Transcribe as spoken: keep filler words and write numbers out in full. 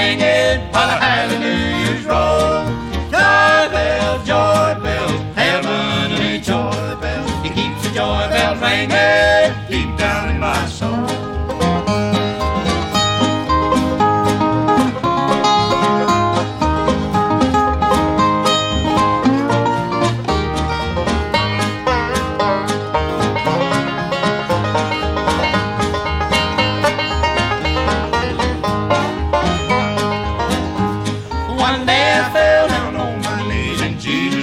ringing while the hallelujahs roll. Joy bells, joy bells, heavenly joy bells. He keeps the joy bells ringing.